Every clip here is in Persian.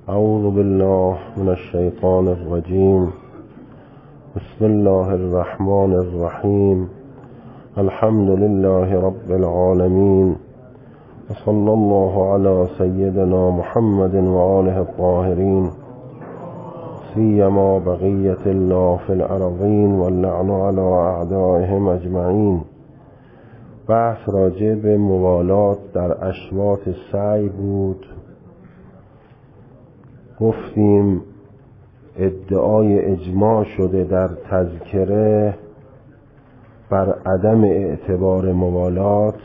اعوذ بالله من الشیطان الرجیم. بسم الله الرحمن الرحیم. الحمد لله رب العالمین و صلی الله علی سیدنا محمد و آله الطاهرین، سیما بقیة الله فی الارضین واللعن علی اعدائهم اجمعین. بحث راجع به موالات در اشواط سعی بود. گفتیم ادعای اجماع شده در تذکره بر عدم اعتبار موالات،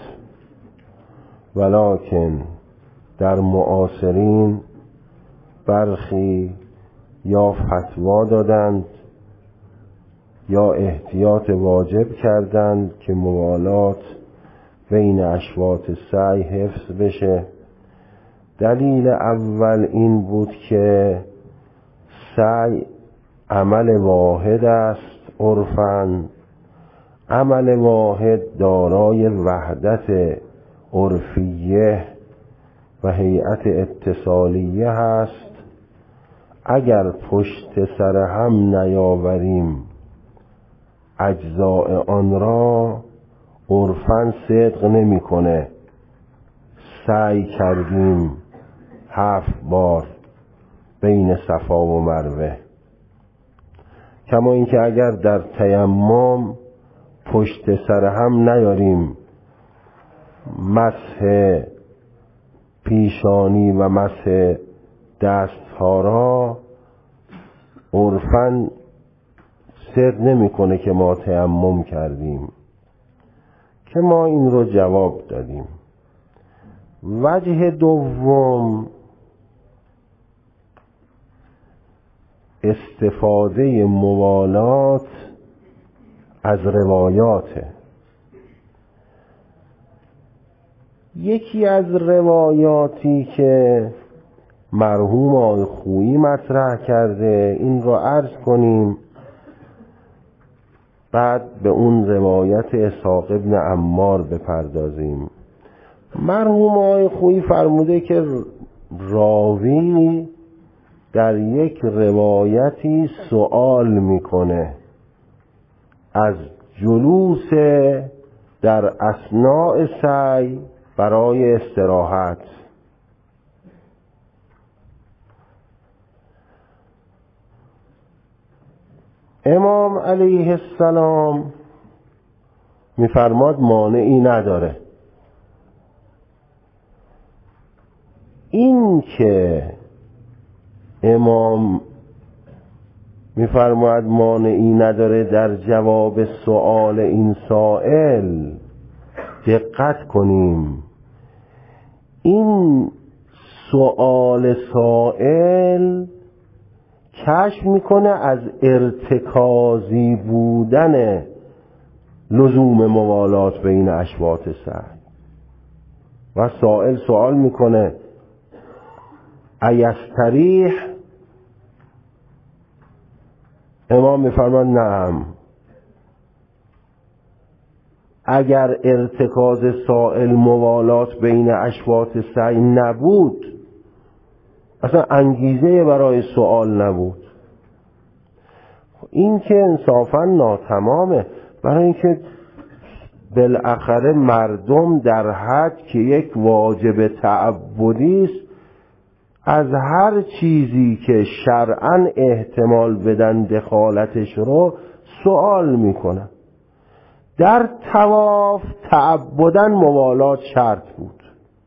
ولکن در معاصرین برخی یا فتوا دادند یا احتیاط واجب کردند که موالات بین اشواط سعی حفظ بشه. دلیل اول این بود که سعی عمل واحد است عرفاً. عمل واحد دارای وحدت عرفیه و هیئت اتصالیه هست. اگر پشت سر هم نیاوریم اجزاء آن را، عرفاً صدق نمی‌کنه. سعی کردیم 7 بار بین صفا و مروه. کما اینکه اگر در تیمم پشت سر هم نیاریم مسح پیشانی و مسح دستها را، عرفاً صدق نمی‌کنه که ما تیمم کردیم، که ما این رو جواب دادیم. وجه دوم استفاده موالات از روایاته. یکی از روایاتی که مرحوم آقای خویی مطرح کرده، این رو عرض کنیم، بعد به اون روایت اسحاق ابن عمار بپردازیم. مرحوم آقای خویی فرموده که راوی در یک روایتی سوال میکنه از جلوس در اثناء سعی برای استراحت. امام علیه السلام میفرماد مانعی نداره. این که امام میفرماید مانعی نداره در جواب سؤال این سائل دقت کنیم. این سؤال سائل کشف میکنه از ارتکازی بودن لزوم موالات بین اشواط سعی، و سائل سوال میکنه ایستریح؟ امام میفرماید نعم. اگر ارتکاز سائل موالات بین اشواط سعی نبود، اصلا انگیزه برای سوال نبود. این که انصافا ناتمامه، برای اینکه بالاخره مردم در حد که یک واجب تعبدی است از هر چیزی که شرعاً احتمال بدن دخالتش رو سوال میکنن. در طواف تعبداً موالات شرط بود.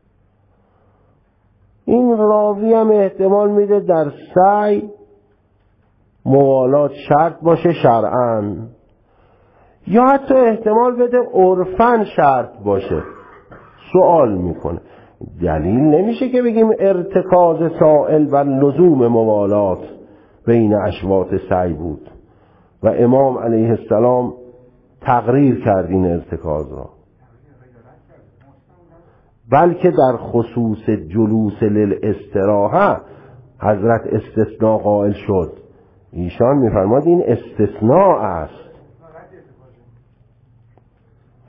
این راوی هم احتمال میده در سعی موالات شرط باشه شرعاً، یا حتی احتمال بده عرفاً شرط باشه. سوال میکنه. دلیل نمیشه که بگیم ارتکاز سائل بر لزوم موالات بین اشواط سعی بود و امام علیه السلام تقریر کرد این ارتکاز را، بلکه در خصوص جلوس للاستراحه حضرت استثناء قائل شد. ایشان میفرماد این استثناء است.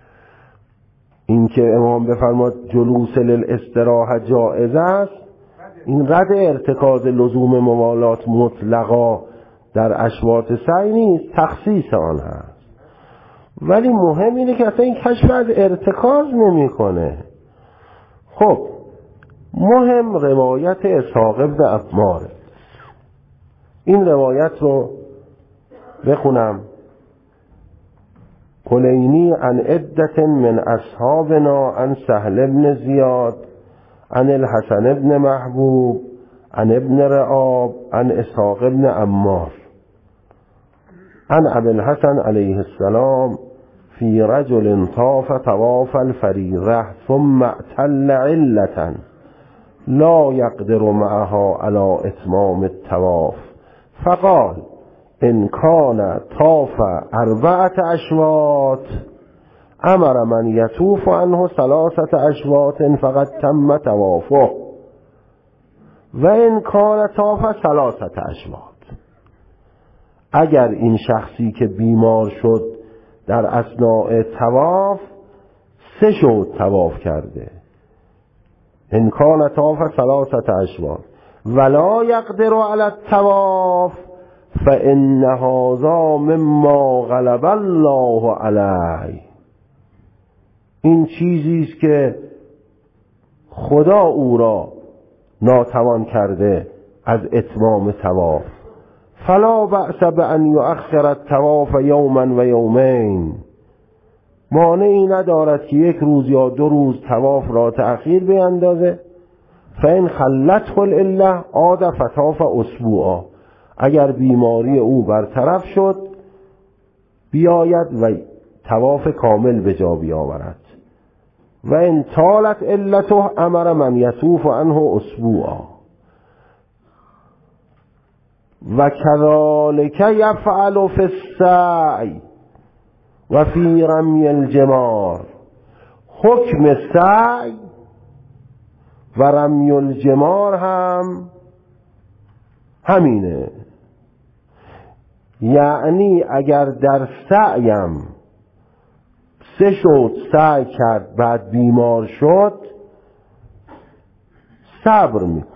این که امام بفرماد جلوس للاستراحه جائز است، این رد ارتکاز لزوم موالات مطلقا در اشواط سعی نیست، تخصیص آن هست. ولی مهم اینه که اصلا این کشف از ارتکاز نمی کنه. خب مهم روایت اسحاق بن عمار. این روایت رو بخونم. کلینی عن عدة من اصحابنا عن سهل بن زیاد عن الحسن بن محبوب عن ابن رعاب عن اسحاق بن عمار عن ابي الحسن عليه السلام في رجل طاف طواف الفريضة ثم اعتل علة لا يقدر معها على اتمام الطواف فقال إن كان طاف 4 أشواط أمر من يطوف عنه 3 أشواط فقد تم طوافه وإن كان طاف 3 أشواط. اگر این شخصی که بیمار شد در اثناء طواف 3 شوط طواف کرده، إن كان طاف 3 أشواط ولا يقدر على الطواف فإن هذا مما غلب الله علیه، این چیزی است که خدا او را ناتوان کرده از اتمام طواف. فلا بأس بأن يؤخر الطواف یوما و یومین، مانعی ندارد که 1 روز یا 2 روز طواف را تأخیر بیندازه. فإن خلته العلة عاد فطاف اسبوعا، اگر بیماری او برطرف شد بیاید و طواف کامل به جا بیاورد. و ان طالت علته امر من یطوف عنه اسبوعا و كذلك يفعل في السعی و فی رمی الجمار. حکم سعی و رمی الجمار هم همینه. یعنی اگر در سعیم 3 شوط سعی کرد بعد بیمار شد صبر میکن،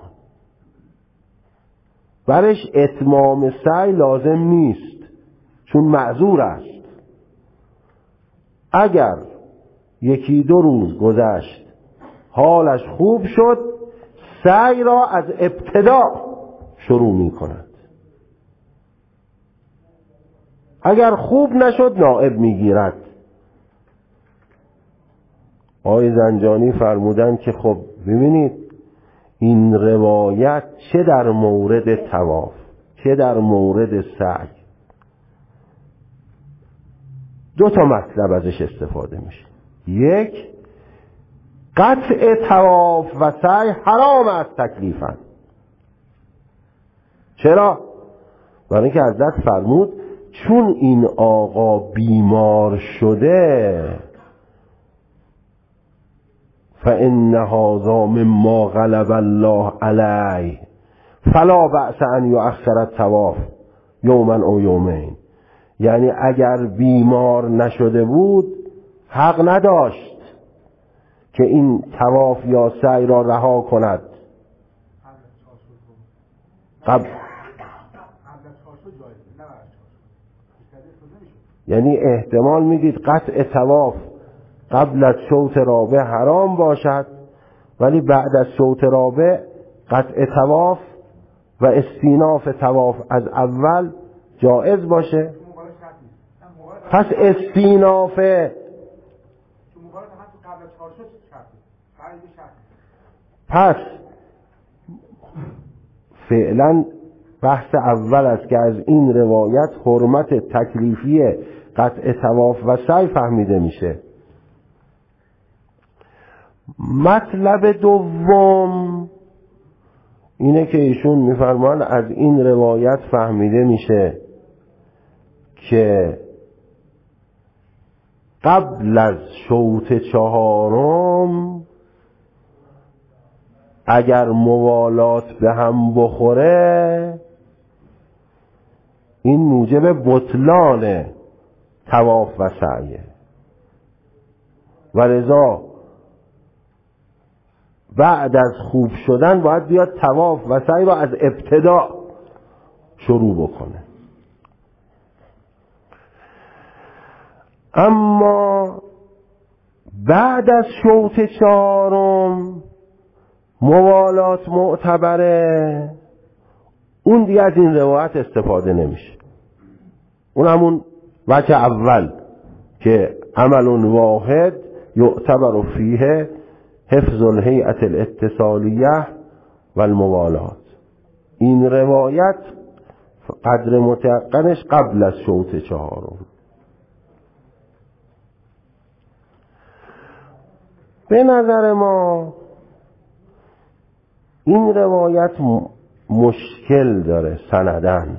برش اتمام سعی لازم نیست چون معذور است. اگر 1-2 روز گذشت حالش خوب شد سعی را از ابتدا شروع می کند. اگر خوب نشد نائب می گیرد. آقای زنجانی فرمودن که خب ببینید این روایت چه در مورد طواف چه در مورد سعی 2 تا مطلب ازش استفاده میشه. 1 قطع طواف و سعی حرام است تکلیفاً. چرا؟ برای اینکه حضرت فرمود چون این آقا بیمار شده فإن هذا مما غلب الله علیه فلا بأس ان یؤخر الطواف یوما او یومین. یعنی اگر بیمار نشده بود حق نداشت که این طواف یا سعی را رها کند. یعنی احتمال میدید قطع طواف قبل از شوط رابع حرام باشد ولی بعد از شوط رابع قطع طواف و استیناف طواف از اول جائز باشه. پس استیناف پس فعلا بحث اول است که از این روایت حرمت تکلیفی قطع طواف و سعی فهمیده میشه. مطلب دوم اینه که ایشون میفرمان از این روایت فهمیده میشه که قبل از شوط 4 اگر موالات به هم بخوره این موجب بطلان طواف و سعیه و لذا بعد از خوب شدن باید بیاد طواف و سعی را از ابتدا شروع بکنه. اما بعد از شوط 4 موالات معتبره، اون دیگه از این روایت استفاده نمیشه. اون همون وجه اول که عمل واحد یعتبر فیه حفظ الهیئة الاتصالیه و الموالات، این روایت قدر متیقنش قبل از شوط 4. به نظر ما این روایت مشکل داره سندن.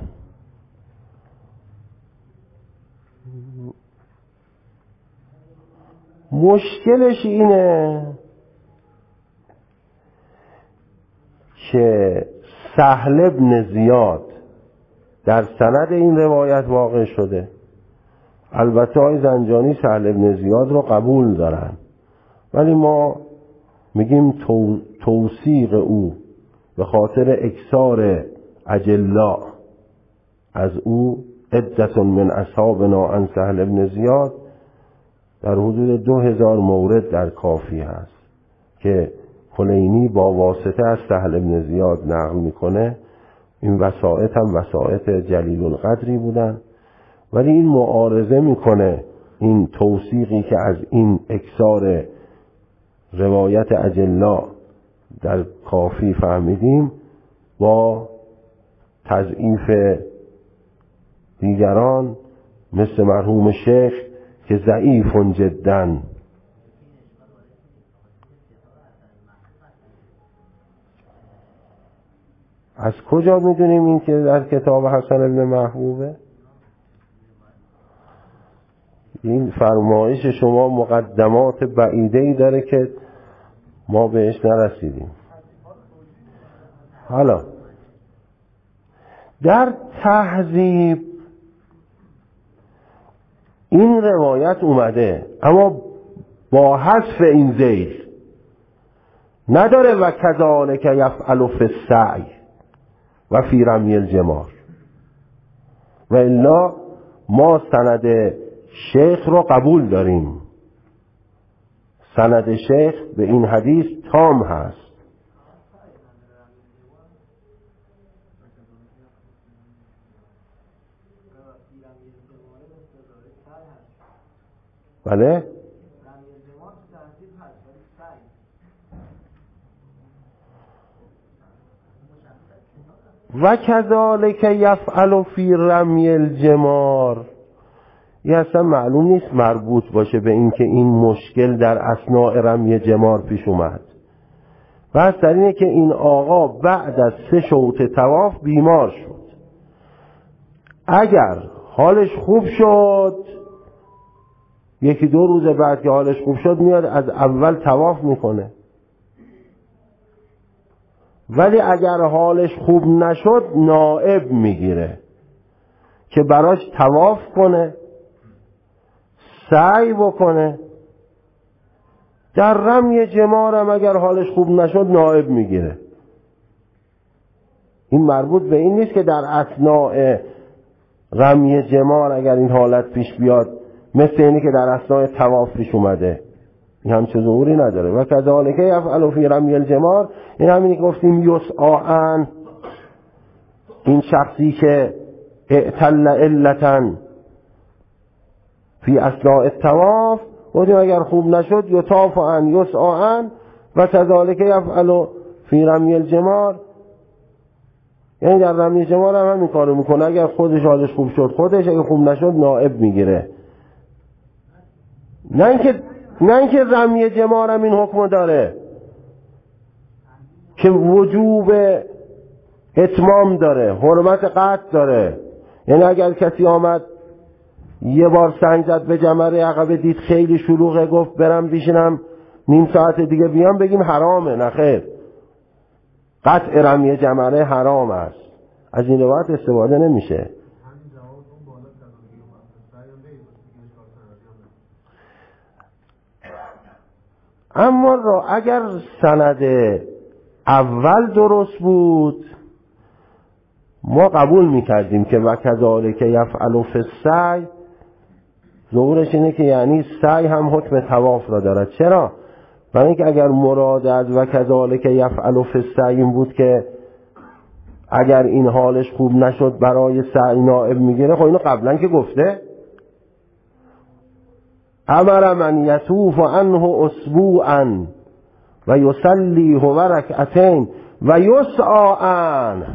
مشکلش اینه که سهل بن زیاد در سند این روایت واقع شده. البته های زنجانی سهل بن زیاد رو قبول دارن، ولی ما میگیم توثیق او به خاطر اکثار اجلا از او، عدة من اصحابنا عن سهل بن زیاد، در حدود 2000 مورد در کافی هست که کلینی با واسطه از سهل بن زیاد نقل میکنه. این وسائط هم وسائط جلیل القدری بودن، ولی این معارضه میکنه این توثیقی که از این اکثار روایت اجلا در کافی فهمیدیم با تضعیف دیگران مثل مرحوم شیخ که ضعیف جدا. از کجا میدونیم این که در کتاب حسن بن محبوبه؟ این فرمایش شما مقدمات بعیده‌ای داره که ما بهش نرسیدیم. حالا در تهذیب این روایت اومده، اما با حذف این ذیل نداره و کذالک یفعل فی السعی و فی رمی الجمار. و الا ما سند شیخ رو قبول داریم، سند شیخ به این حدیث تام هست. بله؟ و کذالک یفعل فی رمی الجمار، یه اصلا معلوم نیست مربوط باشه به این که این مشکل در اثناء رمی جمار پیش اومد. بس در اینه که این آقا بعد از 3 شوط طواف بیمار شد. اگر حالش خوب شد، 1-2 روز بعد که حالش خوب شد میاد از اول طواف میکنه. ولی اگر حالش خوب نشد نائب میگیره که براش طواف کنه، سعی بکنه. در رمی جمارم اگر حالش خوب نشد نائب میگیره. این مربوط به این نیست که در اثناء رمی جمار اگر این حالت پیش بیاد مثل اینی که در اثناء طواف پیش اومده، این هم چه ظهوری نداره. و کذالک یفعل فی رمی الجمار، این همینی که گفتیم یسعان، این شخصی که اعتل علتا فی اثناء الطواف، گفتیم اگر خوب نشد یطاف عن یسعان و کذالک یفعل فی رمی الجمار، یعنی در رمی جمار هم همین کارو میکنه. اگر خودش حالش خوب شد خودش، اگر خوب نشد نائب میگیره. نه اینکه رمی جمار هم این حکم داره که وجوب اتمام داره، حرمت قطع داره. یعنی اگر کسی آمد یه بار سنگ زد به جمره عقبه، دید خیلی شلوغه، گفت برم بشینم نیم ساعت دیگه بیام، بگیم حرامه؟ نه خیر، قطع رمی جمره حرام است. از این روایت استفاده نمیشه. اما اگر سند اول درست بود ما قبول میکردیم که و کذالک یفعل فی السعی، ظهورش اینه که یعنی سعی هم حکم طواف را دارد. چرا؟ برای اینکه اگر مراد از و کذالک یفعل فی السعی این بود که اگر این حالش خوب نشد برای سعی نائب میگیره، خب اینو قبلا که گفته امر من یطوف عنه اسبوعا و یصلی هو رکعتین و یسعی عنه،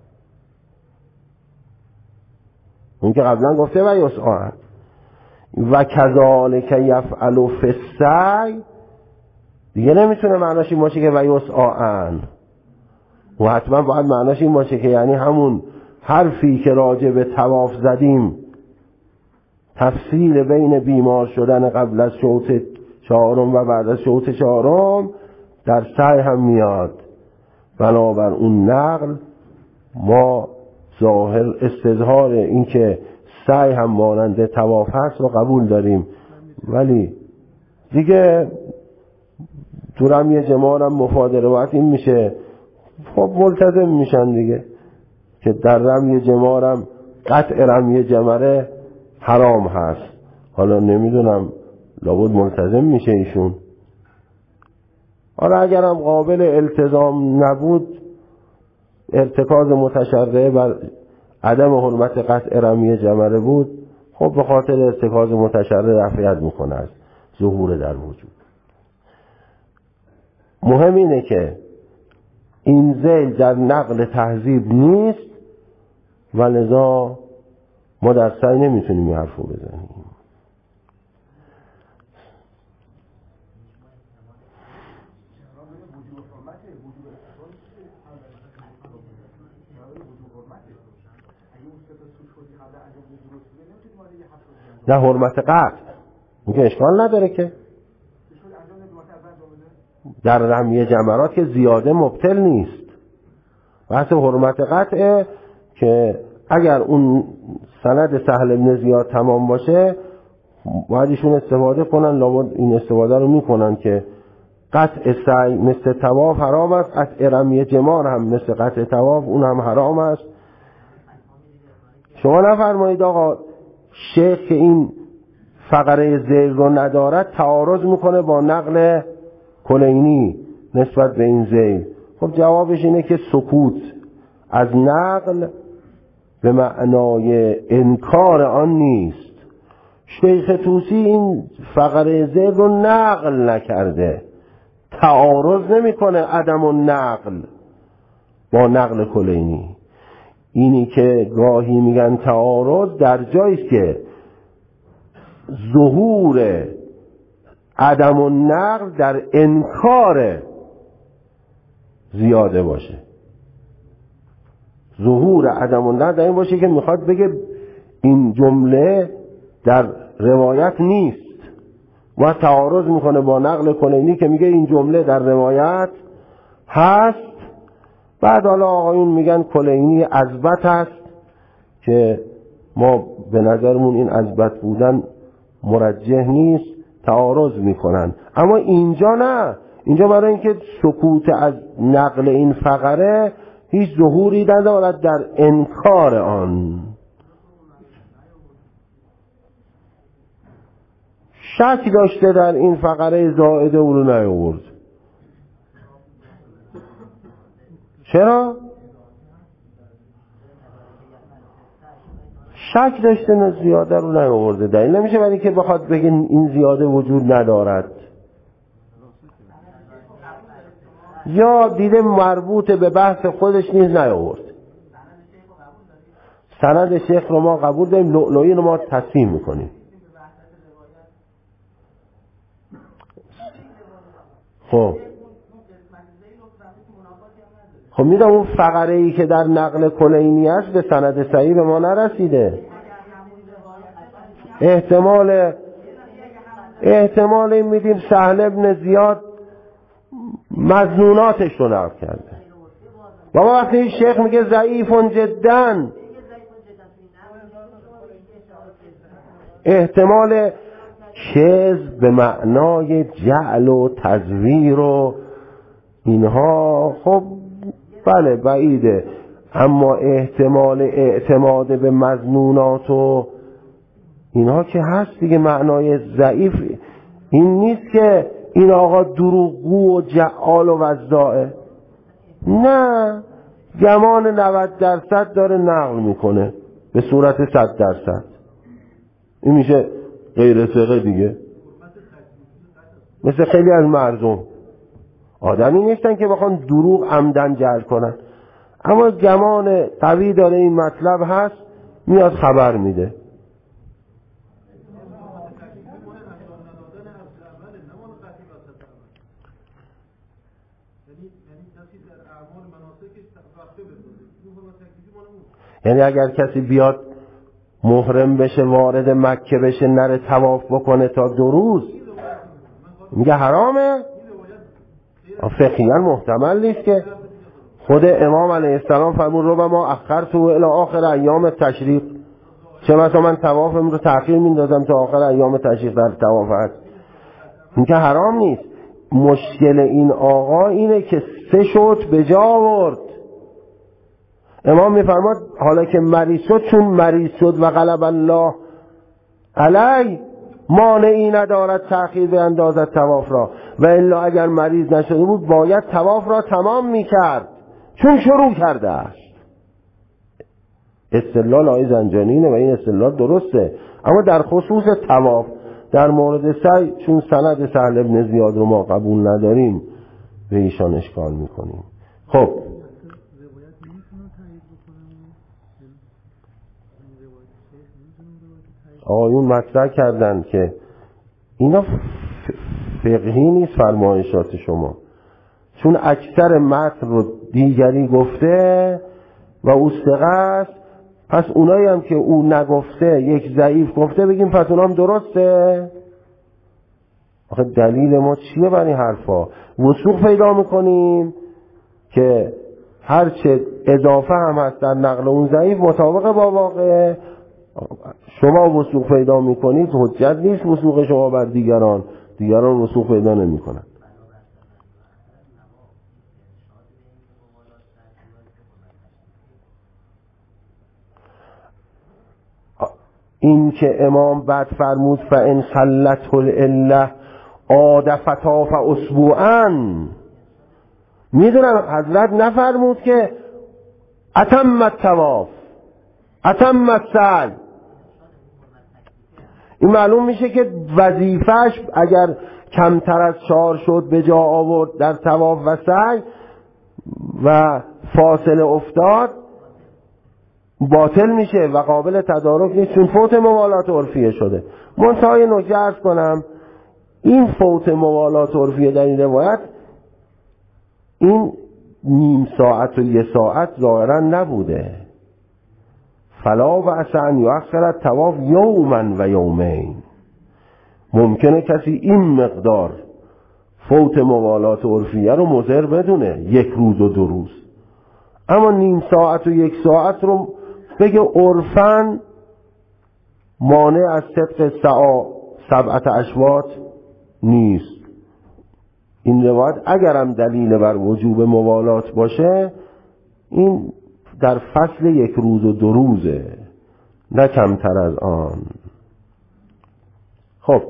اون که قبلا گفته و یسعی عنه. و کذالک یفعل فی السعی دیگه نمیتونه معناش این باشه که و یسعی عنه، و حتما باید معناش این باشه که یعنی همون حرفی که راجع به طواف زدیم، تفصیل بین بیمار شدن قبل از شوط چهارم و بعد از شوط چهارم در سعی هم میاد. بنابر اون نقل ما ظاهر استظهار این که سعی هم مانند طواف هست رو قبول داریم، ولی دیگه تو رمی جمار هم مفاد روایت این میشه، خب ملتزم میشن دیگه که در رمی جمار هم قطع رمی جمره حرام هست. حالا نمیدونم لابد ملتزم میشه ایشون. حالا اگرم قابل التزام نبود، ارتکاز متشرعه بر عدم حرمت قطع رمی جمره بود، خب به خاطر ارتکاز متشرعه رفعیت میکنه از ظهور در وجود. مهم اینه که این ذیل در نقل تهذیب نیست و لذا ما در سعی نمیتونیم این حرف رو بزنیم. نه حرمت قطع میگه اشکال نداره که در رمی جمرات که زیاده مبطل نیست. بحث حرمت قطعه که اگر اون سند سهل بن زیاد تمام باشه باید ایشون استفاده کنن، لابد این استفاده رو میکنن که قطع سعی مثل طواف حرام است، قطع رمی جمار هم مثل قطع طواف اون هم حرام است. شما نفرمایید آقا شیخ که این فقره ذیل رو ندارد تعارض میکنه با نقل کلینی نسبت به این ذیل. خب جوابش اینه که سکوت از نقل به معنای انکار آن نیست. شیخ طوسی این فقره ذیل رو نقل نکرده، تعارض نمیکنه عدم النقل با نقل کلینی. اینی که گاهی میگن تعارض در جاییست که ظهور عدم النقل در انکار زیاده باشه. ظهور عدم النقل در این باشه که میخواد بگه این جمله در روایت نیست و تعارض میکنه با نقل کلینی که میگه این جمله در روایت هست. بعد حالا آقایون میگن کلینی اثبت هست که ما به نظرمون این اثبت بودن مرجح نیست، تعارض میکنن. اما اینجا نه، اینجا برای اینکه سکوت از نقل این فقره هیچ ظهوری ندارد در انکار آن. شک داشته در این فقره زائده او رو نیاورد. چرا؟ شک داشته زیاده رو نیاورده. دلیل نمیشه برای که بخواد بگه این زیاده وجود ندارد، یا دیده مربوط به بحث خودش نیز نیاورد. سند شیخ رو ما قبول داریم، لؤلؤی رو ما تصحیح میکنیم. خب میدونم اون فقره ای که در نقل کلینی است به سند صحیح به ما نرسیده. احتمال این میدیم سهل بن زیاد مظنوناتش رو نقل کرده. بابا وقتی شیخ میگه ضعیف جدا، احتمال کذب به معنای جعل و تزویر و اینها خب بله بعیده، اما احتمال اعتماد به مظنونات و اینها که هست دیگه. معنای ضعیف این نیست که این آقا دروغگو و جعال و وضاعه، نه، گمان 90% داره نقل میکنه به صورت 100%. این میشه غیر ثقه دیگه. مثل خیلی از مردم آدمی نیستن که بخوان دروغ عمدن جعل کنن، اما گمان قوی داره این مطلب هست، میاد خبر میده. یعنی اگر کسی بیاد محرم بشه وارد مکه بشه نره طواف بکنه تا 2 روز، میگه حرامه؟ فقهیاً محتمل نیست که. خود امام علیه السلام فرمود رو ما اخرته الی آخر ایام تشریق، چه مثلا من طوافم رو تأخیر میندازم تا آخر ایام تشریق در طواف هست، میگه حرام نیست. مشکل این آقا اینه که 3 شوط به جا آورد. امام میفرماد حالا که مریض شد، چون مریض شد و غلب الله علی، مانعی ندارد تأخیر به اندازت طواف را، و الا اگر مریض نشده بود باید طواف را تمام میکرد چون شروع کرده است. استدلال آقای زنجانیه و این استدلال درسته، اما در خصوص طواف در مورد سعی چون سند سهل بن زیاد رو ما قبول نداریم به ایشان اشکال میکنیم. خب آقایون مطرح کردن که اینا فقهی نیست فرمایشات شما، چون اکثر متن رو دیگری گفته و او ثقه است، پس اونایی هم که او نگفته یک ضعیف گفته بگیم پس اونام درسته. آخه دلیل ما چیه برای حرفا؟ وثوق پیدا میکنیم که هرچه اضافه هم هست در نقل اون ضعیف مطابق با واقع. شما وثوق پیدا میکنید، حجت نیست وثوق شما بر دیگران وثوق پیدا نمیکنن. این که امام بعد فرمود فان خلته العله عاد فطاف اسبوعا، میدونم حضرت نفرمود که اتم الطواف اتم السعی. این معلوم میشه که وظیفش اگر کمتر از 4 شد به جا آورد در طواف و سعی و فاصله افتاد باطل میشه و قابل تدارک نیست، چون فوت موالات عرفیه شده. منتهای نکته عرض کنم، این فوت موالات عرفیه در این روایت این نیم ساعت و 1 ساعت ظاهرا نبوده. فلا و ان یؤخر الطواف یوما و یومین، ممکنه کسی این مقدار فوت موالات عرفیه رو مضر بدونه 1 روز و 2 روز، اما نیم ساعت و 1 ساعت رو بگه عرفاً مانع از صدق 7 اشواط نیست. این روایت اگرم دلیل بر وجوب موالات باشه این در فصل 1 روز و 2 روزه، نه کمتر از آن. خب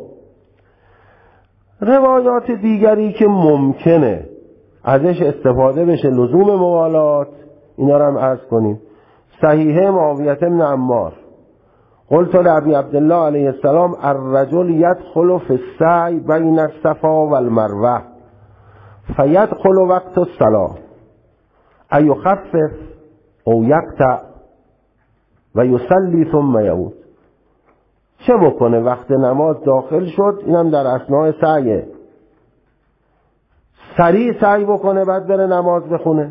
روایات دیگری که ممکنه ازش استفاده بشه لزوم موالات، اینا رو هم عرض کنیم. صحیحه معاویه بن عمار قلت لابی عبدالله علیه السلام الرجل يدخل في السعی بین الصفا والمروه فيدخل وقت الصلاة ایخفف او یقطع و یصلی ثم یعود. چه بکنه وقت نماز داخل شد، اینم در اثناء سعیه، سریع سعی بکنه بعد بره نماز بخونه،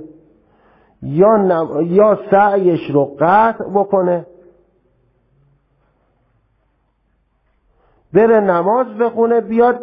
یا سعیش رو قطع بکنه بره نماز بخونه بیاد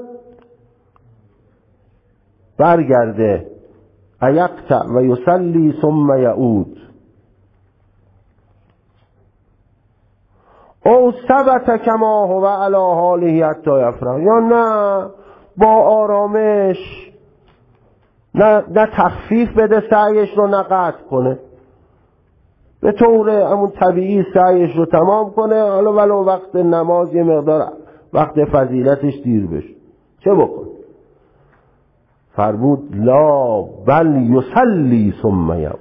برگرده ایقطع و یصلی ثم یعود. او ثبت کما هو علی حاله حتی یفرغ، یا نه با آرامش، نه تخفیف بده سعیش رو، نه قطع کنه، به طور همون طبیعی سعیش رو تمام کنه، حالا ولو وقت نماز یه مقدار وقت فضیلتش دیر بشه، چه بکن؟ فرمود لا بل یصلی ثم یعود،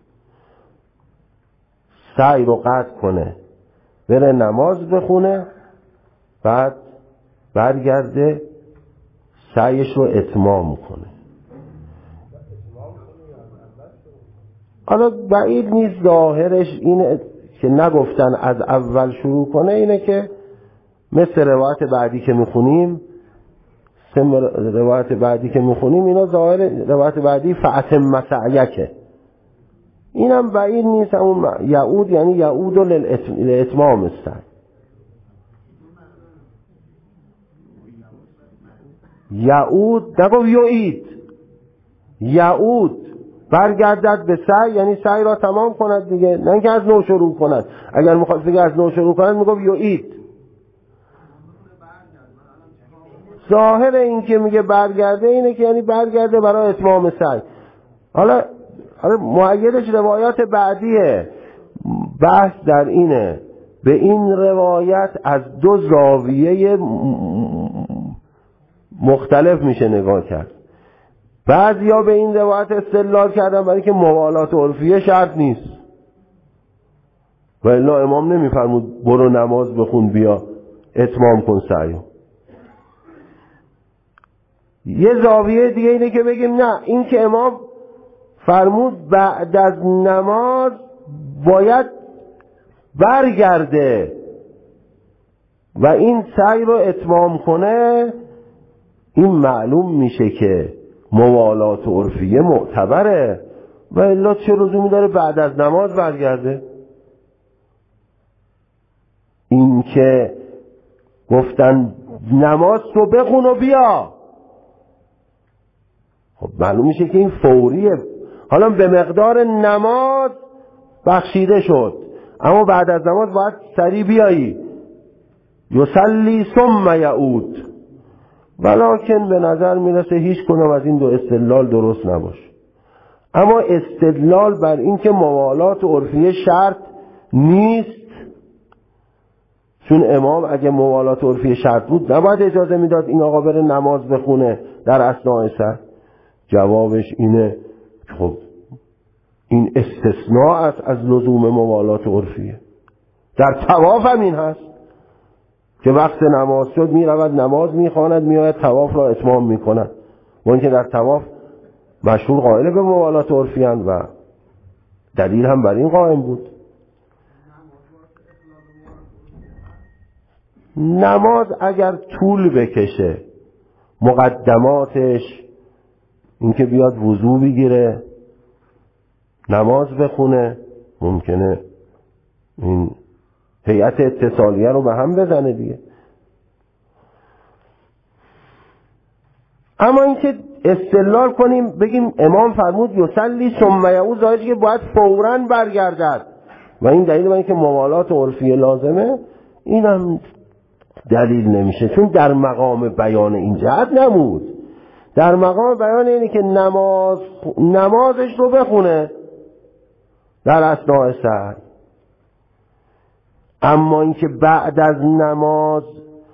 سعی رو قطع کنه، بره نماز بخونه، بعد برگرده سعیش رو اتمام کنه. حالا بعید نیست ظاهرش اینه که نگفتن از اول شروع کنه، اینه که مثل روایت بعدی که میخونیم، روایت بعدی که میخونیم اینا ظاهر روایت بعدی فأتم سعیک، اینم بعید نیست اون یعود یعنی یعود للاتمام السعی. یعود نگو یعید، یعود برگردد به سعی، یعنی سعی را تمام کند دیگه، نه اینکه از نو شروع کند. اگر میخواد دیگه از نو شروع کند میگه یعید. ظاهر این که میگه برگرده اینه که یعنی برگرده برای اتمام سعی. حالا مؤیدش روایات بعدیه. بحث در اینه به این روایت از دو زاویه مختلف میشه نگاه کرد. بعضیا به این روایت استدلال کردن برای که موالات عرفیه شرط نیست، و الا امام نمیفرمود برو نماز بخون بیا اتمام کن سعیو. یه زاویه دیگه اینه که بگیم نه، این که امام فرمود بعد از نماز باید برگرده و این سعی رو اتمام کنه، این معلوم میشه که موالات عرفیه معتبره، و الا چه لزومی داره بعد از نماز برگرده؟ این که گفتن نماز رو بخون و بیا، خب معلوم میشه که این فوریه. حالا به مقدار نماز بخشیده شد، اما بعد از نماز باید سریع بیایی، یصلی ثم یعود. ولکن به نظر میرسه هیچ کنم از این دو استدلال درست نباشه. اما استدلال بر این که موالات عرفیه شرط نیست، چون امام اگه موالات عرفیه شرط بود نباید اجازه میداد این آقا بره نماز بخونه در اثناء سعی. جوابش اینه خب این استثناء است از لزوم موالات عرفیه. در طواف هم این هست که وقت نماز شد میرود نماز میخواند، میآید طواف را اتمام میکند، و اینکه در طواف مشهور قائل به موالات عرفی اند و دلیل هم بر این قائم بود. نماز اگر طول بکشه، مقدماتش اینکه بیاد وضو بگیره نماز بخونه، ممکنه این هیئت اتصالیه رو به هم بزنه دیگه. اما اینکه استدلال کنیم بگیم امام فرمود یصلی ثم یعود، ظاهرش که باید فوراً برگردد و این دلیل برای که موالات عرفیه لازمه، اینم دلیل نمیشه، چون در مقام بیان این جهت نمود. در مقام بیان اینه که نمازش رو بخونه در اثناء سعی. اما اینکه بعد از نماز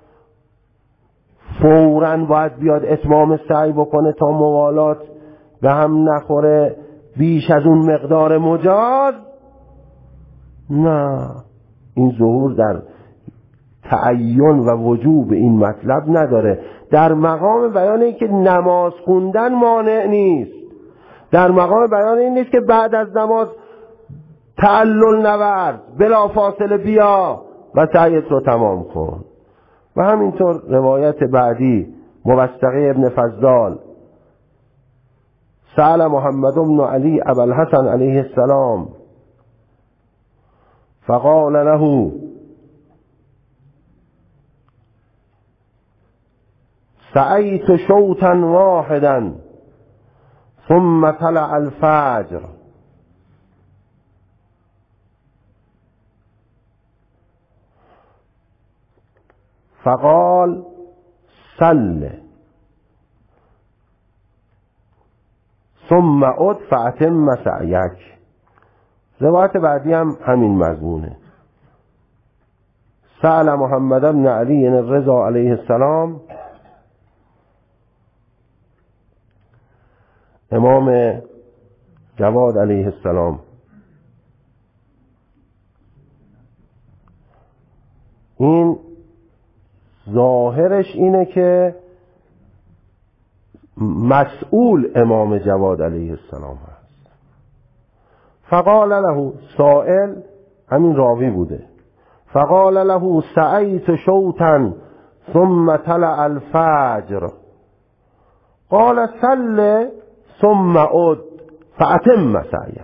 فوراً باید بیاد اتمام سعی بکنه تا موالات به هم نخوره بیش از اون مقدار مجاز، نه، این ظهور در تعین و وجوب این مطلب نداره. در مقام بیان این که نماز خوندن مانع نیست، در مقام بیان این نیست که بعد از نماز تعلل نورد بلا فاصله بیا و سعیت رو تمام کن. و همینطور روایت بعدی موثقه ابن فضال سأل محمد بن علی ابا الحسن علیه السلام فقال له سعیت شوطا واحدا ثم طلع الفجر فقال صل ثم عد فأتم سعیک. روایت بعدی هم همین مضمونه. سأل محمد بن علی الرضا علیه السلام، امام جواد علیه السلام، این ظاهرش اینه که مسئول امام جواد علیه السلام هست. فقال له سائل، همین راوی بوده، فقال له سعیت شوطا ثم طلع الفجر قال صل ثم عد فأتم سعیک.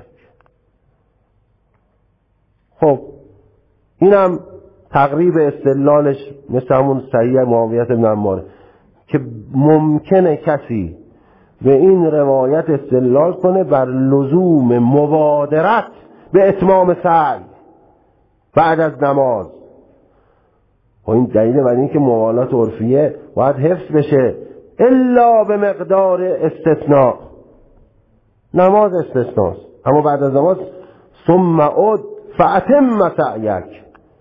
خب اینم تقریب استدلالش مثل همون صحیح معاویه بن عمار که ممکنه کسی به این روایت استدلال کنه بر لزوم مبادرت به اتمام سعی بعد از نماز. و این دلیل بر این که موالات عرفیه باید حفظ بشه الا به مقدار استثناء. نماز استثناست، اما بعد از نماز ثم عد فأتم سعیک.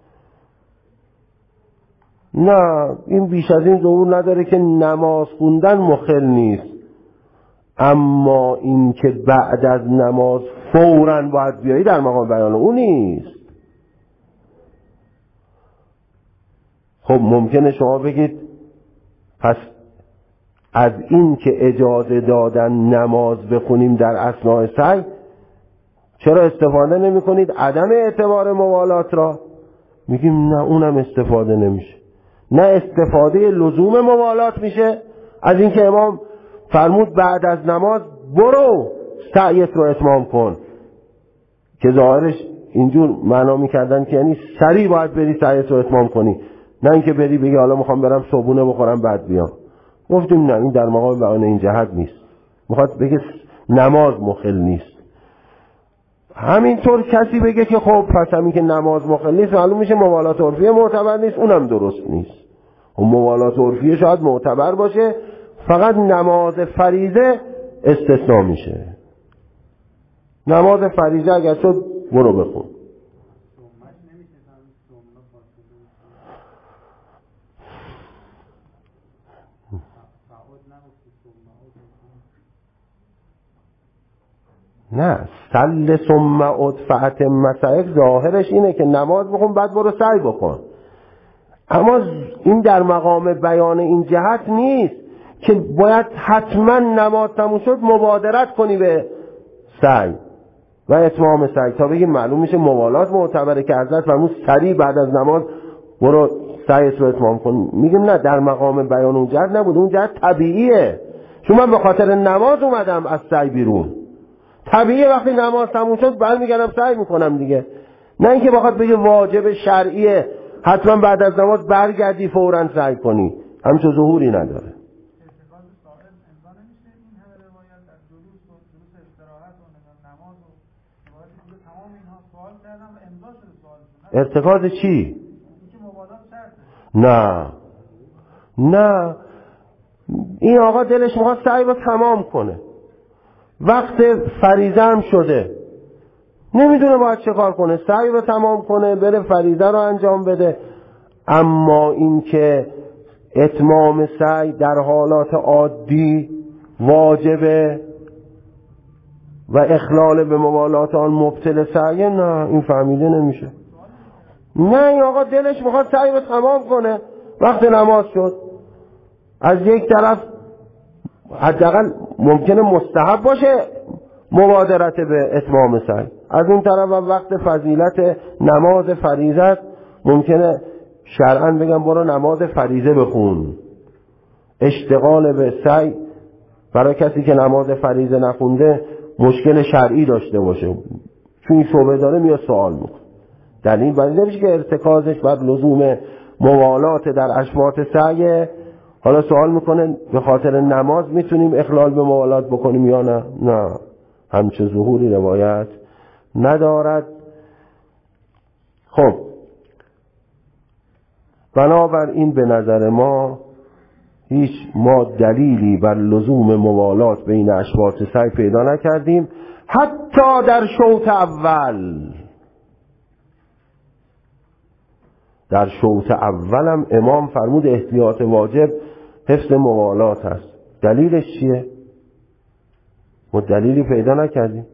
نه، این بیش از این ضرور نداره که نماز خوندن مخل نیست، اما این که بعد از نماز فوراً باید بیایی در مقام بیان اون نیست. خب ممکنه شما بگید پس از این که اجازه دادن نماز بخونیم در اثناء سعی چرا استفاده نمی کنید عدم اعتبار موالات را؟ میگیم نه، اونم استفاده نمیشه. نه استفاده لزوم موالات میشه از این که امام فرمود بعد از نماز برو سعیت رو اتمام کن، که ظاهرش اینجور معنا میکردن که یعنی سریع باید بری سعیت رو اتمام کنی، نه اینکه بری بگی حالا میخوام برم صبحونه بخورم بعد بیام. گفتیم نه، این در مقام بیان این جهت نیست. میخواد بگه نماز مخل نیست. همینطور کسی بگه که خب پس همین که نماز مخل نیست معلوم میشه موالات عرفیه معتبر نیست، اونم درست نیست. و موالات عرفیه شاید معتبر باشه، فقط نماز فریضه استثناء میشه. نماز فریضه اگر شد برو بخون. نه، صل ثم عد فأتم سعیک ظاهرش اینه که نماز بخون بعد برو سعی بکن، اما این در مقام بیان این جهت نیست که باید حتما نماز تموم شد مبادرت کنی به سعی و اتمام سعی تا بگیم معلوم میشه موالات معتبره که حضرت فرمود سریع بعد از نماز برو سعیت رو اتمام کن. میگیم نه، در مقام بیان اون جهت نبود، اون جهت طبیعیه. چون من به خاطر نماز اومدم از سعی بیرون، طبیعیه وقتی نماز تموم شد برمیگردم سعی میکنم دیگه. نه اینکه بخواد بگه واجب شرعیه حتما بعد از نماز برگردی فوراً سعی کنی، همچون ظهوری نداره. ارتکاز چی؟ نه نه، این آقا دلش میخواد سعی رو تمام کنه، وقت فریضه هم شده، نمیدونه باید چه کار کنه، سعی رو تمام کنه بره فریضه رو انجام بده. اما این که اتمام سعی در حالات عادی واجبه و اخلال به موالات آن مبطل سعی، نه، این فهمیده نمیشه. نه، این آقا دلش میخواد سعی رو تمام کنه، وقت نماز شد. از یک طرف حداقل ممکنه مستحب باشه مبادرت به اتمام سعی، از اون طرف وقت فضیلت نماز فریضه ممکنه شرعاً بگم برو نماز فریضه بخون. اشتغال به سعی برای کسی که نماز فریضه نخونده مشکل شرعی داشته باشه، چون این شعبه داره میاد سوال میکنه. دلیل بر این نمیشه که ارتکازش بر لزوم موالات در اشواط سعی. حالا سوال میکنه به خاطر نماز میتونیم اخلال به موالات بکنیم یا نه؟ نه، همچه ظهوری روایت ندارد. خب بنابراین به نظر ما هیچ ما دلیلی بر لزوم موالات بین اشواط سعی پیدا نکردیم. حتی در شوط اول، در شوط اولم امام فرمود احتیاط واجب حفظ موالات است. دلیلش چیه؟ ما دلیلی پیدا نکردیم.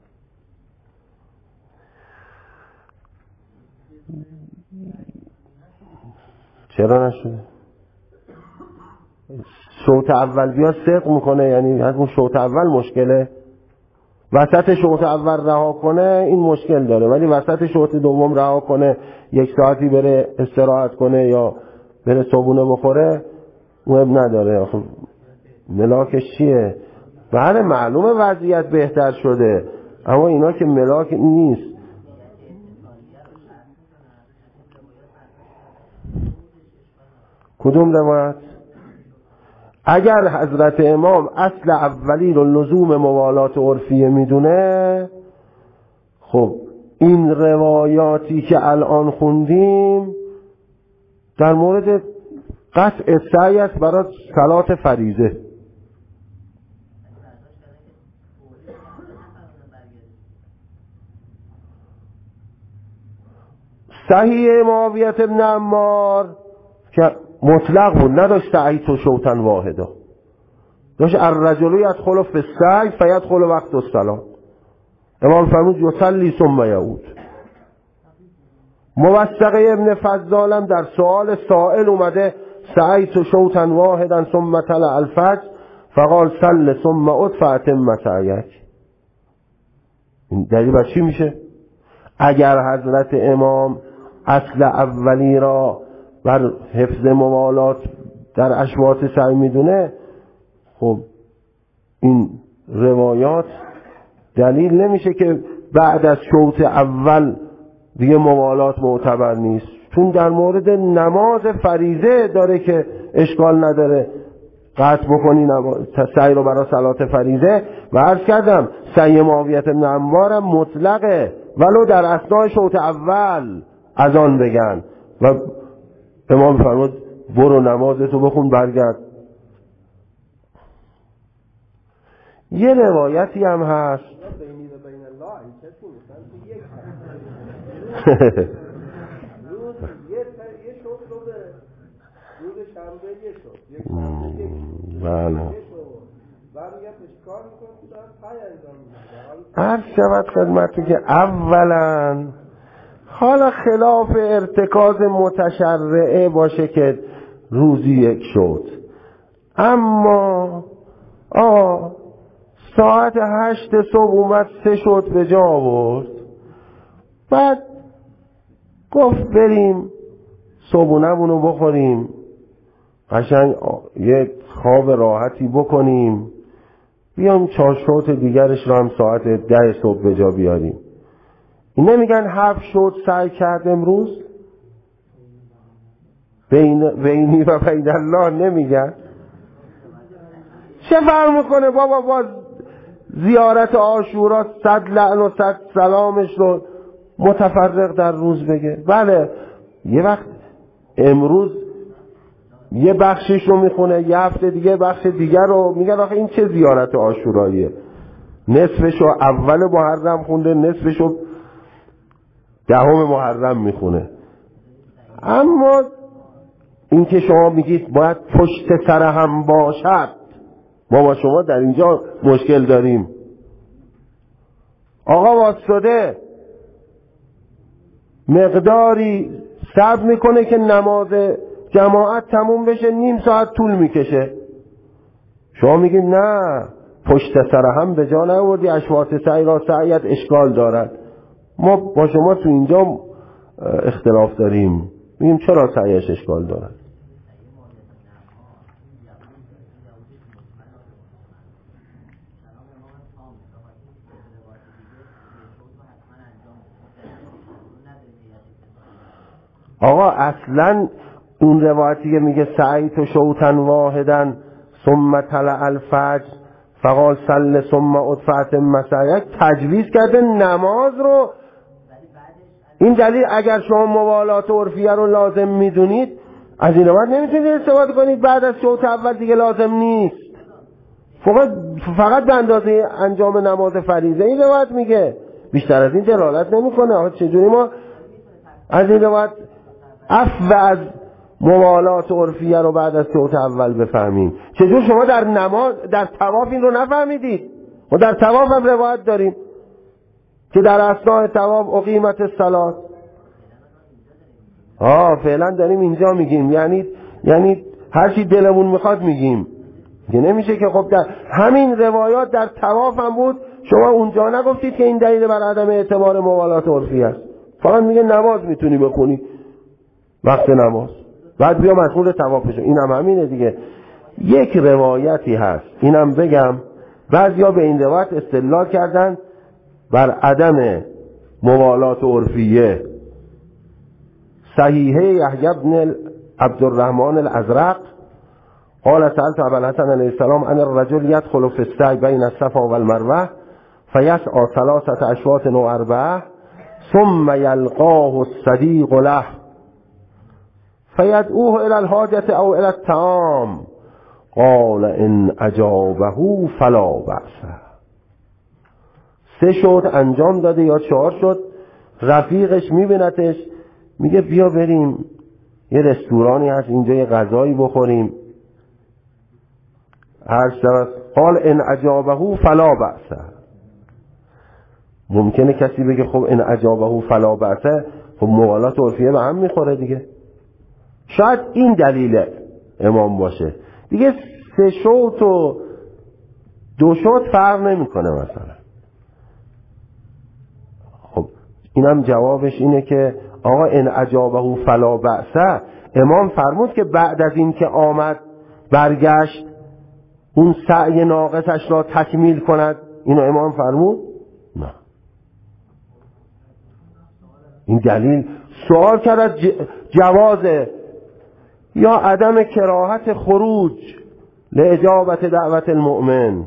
چرا نشده؟ شوط اول بیا صدق میکنه، یعنی از اون شوط اول مشکله، وسط شوط اول رها کنه این مشکل داره، ولی وسط شوط دوم رها کنه 1 ساعتی بره استراحت کنه یا بره صبحونه بخوره مهم نداره. آخه ملاکش چیه؟ بله معلومه وضعیت بهتر شده، اما اینا که ملاک نیست. کدوم روایت؟ اگر حضرت امام اصل اولی رو لزوم موالات عرفیه میدونه، خب این روایاتی که الان خوندیم در مورد قطع سعی است برای صلات فریضه. صحیح معاویه بن عمار که مطلق بود، نداشت سعیت و شوطن واحدا، داشت الرجل یدخل فی السعی فیدخل وقت الصلاة. امام فرمود یصلی ثم یعود. موثقه ابن فضالم در سؤال سائل اومده سعیت و شوطن واحدا ثم طلع الفجر فقال صل ثم عد فاتم سعیک. این دلیل بر چی میشه؟ اگر حضرت امام اصل اولی را بر حفظ موالات در اشواط سعی میدونه، خب این روایات دلیل نمیشه که بعد از شوط اول دیگه موالات معتبر نیست، چون در مورد نماز فریضه داره که اشکال نداره قطع بکنی سعی رو برای صلات فریضه. و عرض کردم سعی معاویه بن عمار مطلقه، ولو در اثنای شوط اول از آن بگن و امام فرمود برو نمازتو بخون برگرد. یه روایتی هم هست عرض شود خدمتتون که اولا حالا خلاف ارتکاز متشرعه باشه که روزی 1 شد، اما ساعت 8 صبح اومد 3 شد به جا آورد، بعد گفت بریم صبحونه‌مونو بخوریم قشنگ یه خواب راحتی بکنیم بیام 4 شوط دیگرش رو هم ساعت 10 صبح به جا بیاریم. این نمیگن 7 شوط سعی کرد امروز بینی و بین الله، نمیگن چه فرق میکنه بابا باز زیارت عاشورا 100 لعن و 100 سلامش رو متفرق در روز بگه. بله یه وقت امروز یه بخشش رو میخونه، یه هفته دیگه بخش دیگر رو میگن آخه این چه زیارت عاشوراییه، نصفش رو اول محرم خونده نصفش رو 10 محرم میخونه. اما این که شما میگید باید پشت سر هم باشد، ما با شما در اینجا مشکل داریم. آقا واسطه مقداری صبر میکنه که نماز جماعت تموم بشه، نیم ساعت طول میکشه، شما میگید نه پشت سر هم به جا نیاوردی، اشواط سعی را سعیت اشکال دارد. ما با شما تو اینجا اختلاف داریم، میگیم چرا سعیش اشکال دارد. آقا اصلا اون روایتی که میگه سعیت شوطن واحدن ثم طلع الفجر فقال صل ثم ادفعت مسعیک، تجویز کرده نماز رو. این دلیل اگر شما موالات عرفیه رو لازم میدونید از این بعد نمیتونید استفاده کنید بعد از شوط اول دیگه لازم نیست. فقط به اندازه انجام نماز فریضه این روایت میگه، بیشتر از این دلالت نمیکنه. آخه چجوری ما از این روایت عفو از موالات عرفیه رو بعد از شوط اول بفهمیم؟ چجور شما در نماز در طواف این رو نفهمیدید؟ ما در طواف هم روایت داریم که در اثناء طواف اقیمت الصلاة. فعلا داریم اینجا میگیم، یعنی هر چی دلمون میخواد میگیم که نمیشه که. خب در همین روایات در طواف هم بود، شما اونجا نگفتید که این دلیل بر عدم اعتبار موالات عرفی است، فقط میگه نماز میتونی بخونی وقت نماز، بعد بیا مشغول طواف بشو. این هم همینه دیگه. یک روایتی هست اینم بگم، بعضیا به این روایت استدلال کردن بر عدم موالات عرفیه. صحیحه یحیی بن عبدالرحمن الازرق قال سألت ابا الحسن علیه السلام ان الرجل يدخل في السعی بین الصفا والمروه فيسعى 3 اشواط و 4 ثم يلقاه الصديق له فيدعوه الى الحاجة او الى الطعام قال ان اجابه فلا بأس. 3 شوط انجام داده یا 4 شد، رفیقش میبینتش میگه بیا بریم یه رستورانی هست اینجا یه غذایی بخوریم. هر شب قال ان اجابه فلا بأس. ممکنه کسی بگه خب ان اجابه فلا بأس، خب موالات عرفیه به هم میخوره دیگه. شاید این دلیل امام باشه دیگه. 3 شوط و 2 شوط فرق نمیکنه مثلا. خب اینم جوابش اینه که آقا ان اجابه فلا بأس، امام فرمود که بعد از این که آمد برگشت اون سعی ناقصش را تکمیل کند. اینو امام فرمود؟ نه. این دلیل سوال کرد جواز یا عدم کراهت خروج لاجابت دعوت المؤمن.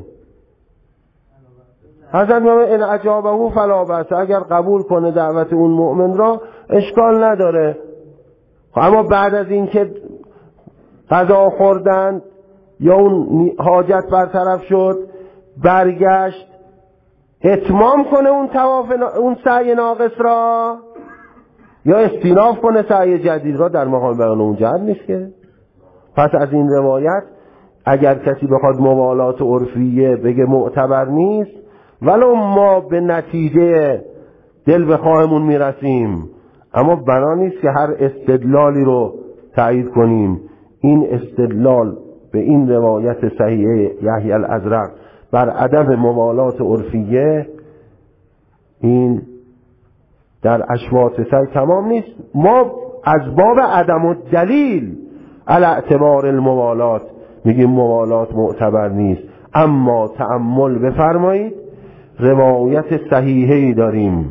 حضرت میگه ان اجابه فلا بأس، اگر قبول کنه دعوت اون مؤمن را اشکال نداره. اما بعد از این که غذا خوردن یا اون حاجت برطرف شد برگشت اتمام کنه اون طواف اون سعی ناقص را یا استیناف کنه سعی جدید را، در مقام بیان اون جهت نیست که. پس از این روایت اگر کسی بخواد موالات عرفیه بگه معتبر نیست، ولو ما به نتیجه دل بخواهمون میرسیم، اما بنا نیست که هر استدلالی رو تایید کنیم. این استدلال به این روایت صحیحه یحیی الازرق بر عدم موالات عرفیه این در اشواط سعی تمام نیست. ما از باب عدم الدلیل علی اعتبار الموالات میگیم موالات معتبر نیست. اما تأمل بفرمایید، روایت صحیحه‌ای داریم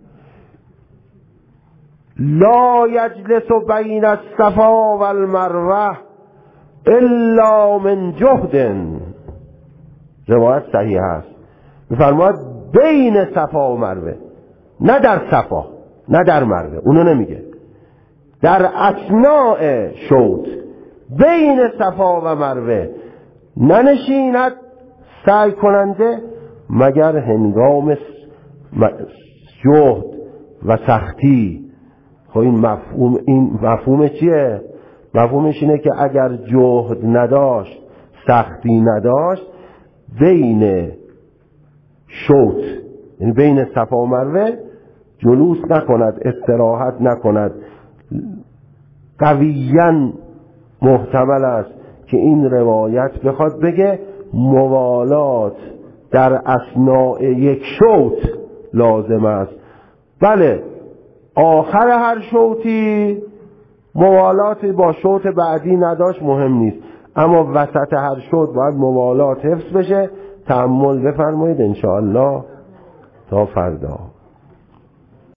لا یجلس بین الصفا والمروه الا من جهد. روایت صحیح است، میفرماید بین صفا و مروه، نه در صفا نه در مروه، اونو نمیگه، در اثناء شوط بین صفا و مروه ننشیند سعی کننده مگر هنگام جهد و سختی. خب این مفهوم چیه؟ مفهومش اینه که اگر جهد نداشت سختی نداشت بین شوط یعنی بین صفا و مروه جلوس نکند، استراحت نکند. قویاً محتمل است که این روایت بخواد بگه موالات در اثناء یک شوط لازم است. بله آخر هر شوطی موالات با شوط بعدی نداشت مهم نیست، اما وسط هر شوط باید موالات حفظ بشه. تأمل بفرمایید انشاءالله تا فردا.